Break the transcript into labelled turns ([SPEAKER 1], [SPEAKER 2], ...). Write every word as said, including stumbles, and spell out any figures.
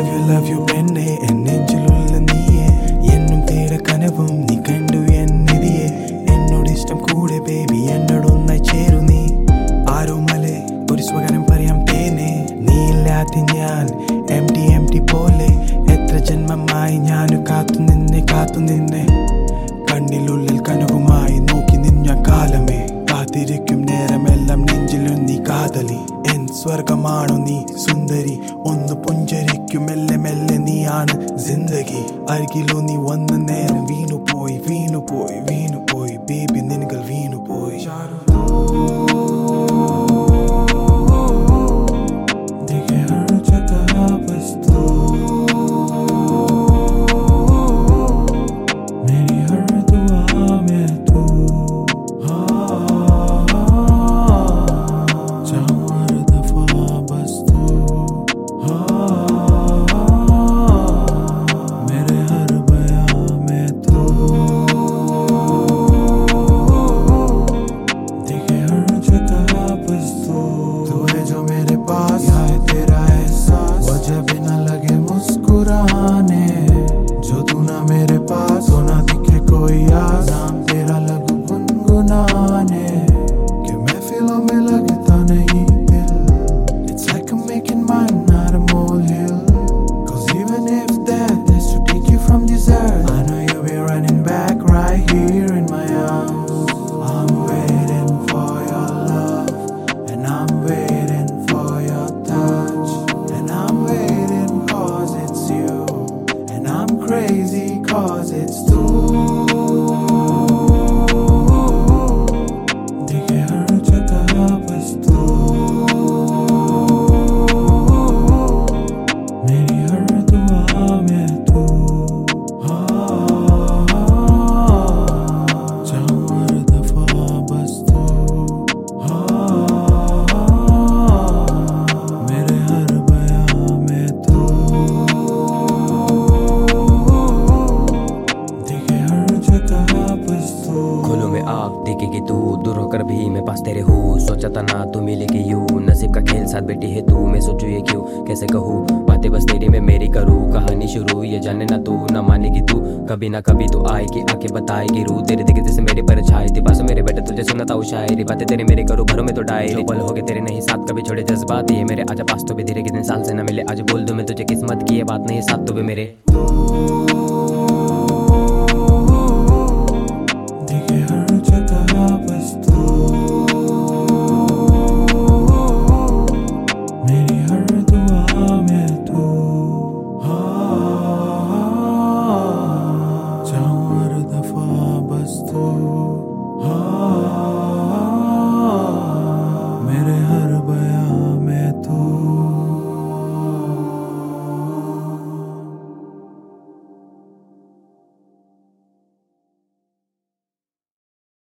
[SPEAKER 1] you love you പെണ്ണെ എൻ നെഞ്ചിലുള്ള നീയെ എന്നും തേട കനവും നീ കണ്ടു എന്നിതിയെ എന്നോട് ഇഷ്ടം കൂടെ ബേബി എന്നോടൊന്നായി ചേരു നീ ആരോ മലെ ഒരു സ്വകാര്യം പറയാം തേനെ നീ ഇല്ലാതെ ഞാൻ എം ടി എം ടി പോലെ എത്ര ജന്മമായി ഞാൻ കാത്തു നിന്നെ കാത്തു നിന്നെ കണ്ണിലുള്ളിൽ കനവുമായി നോക്കി നിന്ന കാലമേ കാത്തിരിക്കും നേരമെല്ലാം നെഞ്ചിലും നീ കാതലി എൻ സ്വർഗമാണോ നീ സുന്ദരി ഒന്ന് പുഞ്ചരിക്കും മെല്ലെ മെല്ലെ നീയാണ് ജിന്ദഗി അരികിലോ നീ വന്ന നേരം വീണു പോയി വീണു പോയി വീണു പോയി ബേബി നിനകൾ വീണു പോയി जो तू ना मेरे पास हो ना दिखे कोई आस नाम तेरा लगू गुनगुनाने कि महफिलों में लगता नहीं दिल It's like I'm making mine not a molehill Cause even if death has to take you from this earth I know you'll be running back right here in my arms I'm waiting for your love And I'm waiting for your touch And I'm waiting cause it's you And I'm crazy cause it's true देखे हर जगह बस तू मेरी हर दुआ में तू जाऊं हर दफा बस तू मेरे हर बयां में तू
[SPEAKER 2] खोलो में आग देखेगी तू दूर होकर भी मैं पास तेरे हूँ सोचा था ना तू मिलेगी यूं नसीब का खेल साथ बैठी है तू मैं सोचू ये क्यों कैसे कहूँ बातें बस तेरी में मेरी करूँ कहानी शुरू ये जाने ना तू ना मानेगी तू कभी ना कभी तू आएगी आके बताएगी रू तेरे दिखे जैसे मेरे पर छाई थी पास मेरे बेटे तुझे सुनाता हूँ शायरी बातें तेरे मेरे करूँ भरों में तो डायरी पल हो गए तेरे नहीं साथ कभी छोड़े जज्बात ये मेरे आजा पास तो भी धीरे कितने साल से ना मिले आज बोल दूं मैं तुझे किस्मत की ये बात नहीं साथ तो भी मेरे